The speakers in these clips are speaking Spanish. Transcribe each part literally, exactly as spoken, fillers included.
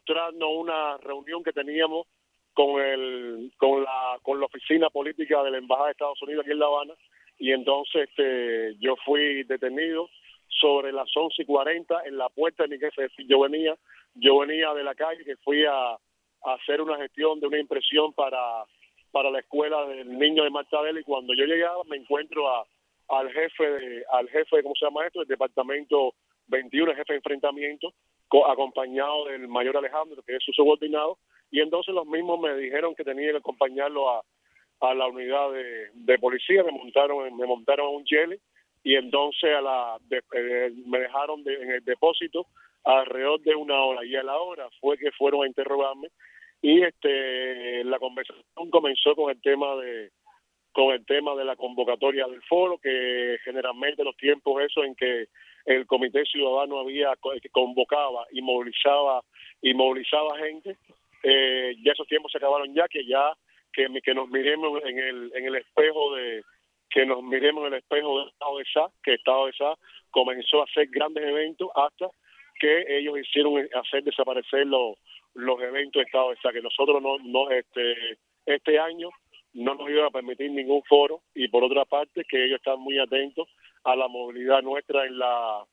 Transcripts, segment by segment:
mostrarnos una reunión que teníamos con el con la con la oficina política de la Embajada de Estados Unidos aquí en La Habana, y entonces este yo fui detenido sobre las once y cuarenta en la puerta de mi casa. Yo venía, yo venía de la calle, que fui a, a hacer una gestión de una impresión para, para la escuela del niño de Martadela, y cuando yo llegaba me encuentro a, al jefe de, al jefe, ¿cómo se llama esto?, del departamento veintiuno, el jefe de enfrentamiento, co- acompañado del mayor Alejandro, que es su subordinado, y entonces los mismos me dijeron que tenía que acompañarlo a, a la unidad de, de policía. Me montaron, en- me montaron en un Jelly, y entonces a la de, eh, me dejaron de, en el depósito alrededor de una hora, y a la hora fue que fueron a interrogarme, y este la conversación comenzó con el tema de con el tema de la convocatoria del foro, que generalmente los tiempos esos en que el Comité Ciudadano había que convocaba y movilizaba y movilizaba gente, eh, ya esos tiempos se acabaron, ya que ya que, que nos miremos en el en el espejo de que nos miremos en el espejo del Estado de Sá, que el Estado de Sá comenzó a hacer grandes eventos hasta que ellos hicieron hacer desaparecer los los eventos de Estado de Sá, que nosotros no no este este año no nos iban a permitir ningún foro, y por otra parte que ellos están muy atentos a la movilidad nuestra en la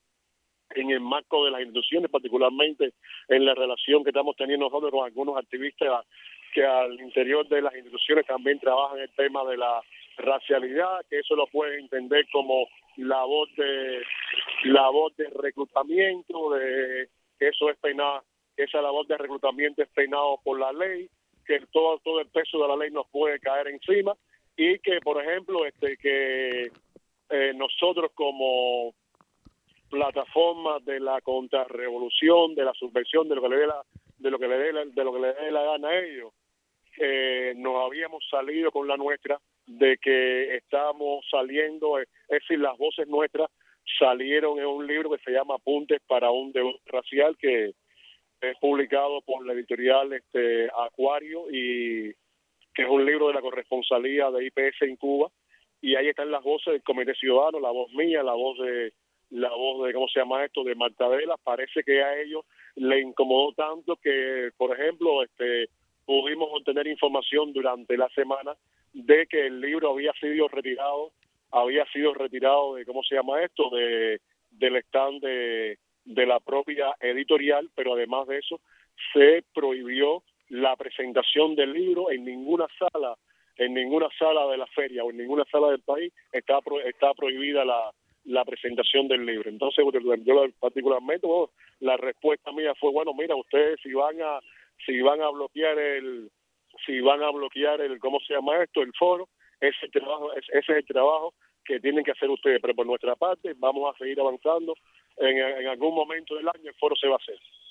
en el marco de las instituciones, particularmente en la relación que estamos teniendo nosotros con algunos activistas que al interior de las instituciones también trabajan el tema de la racialidad, que eso lo pueden entender como labor de labor de reclutamiento, de que eso es penado, esa labor de reclutamiento es penado por la ley, que todo todo el peso de la ley nos puede caer encima, y que por ejemplo este que eh, nosotros como plataforma de la contrarrevolución, de la subversión, de lo que le dé la de lo que le dé la, de lo que le dé la gana a ellos, eh, nos habíamos salido con la nuestra, de que estábamos saliendo, es decir, las voces nuestras salieron en un libro que se llama Apuntes para un debate racial, que es publicado por la editorial este Acuario, y que es un libro de la corresponsalía de I P S en Cuba, y ahí están las voces del Comité Ciudadano, la voz mía, la voz de la voz de, ¿cómo se llama esto?, de Martadela. Parece que a ellos le incomodó tanto que, por ejemplo, este pudimos obtener información durante la semana de que el libro había sido retirado, había sido retirado de, ¿cómo se llama esto?, de del stand de, de la propia editorial, pero además de eso se prohibió la presentación del libro en ninguna sala, en ninguna sala de la feria o en ninguna sala del país está pro, está prohibida la, la presentación del libro. Entonces yo particularmente, bueno, la respuesta mía fue, bueno, mira, ustedes si van a si van a bloquear el si van a bloquear el ¿cómo se llama esto?, el foro, ese trabajo ese es el trabajo que tienen que hacer ustedes, pero por nuestra parte vamos a seguir avanzando. En, en algún momento del año el foro se va a hacer.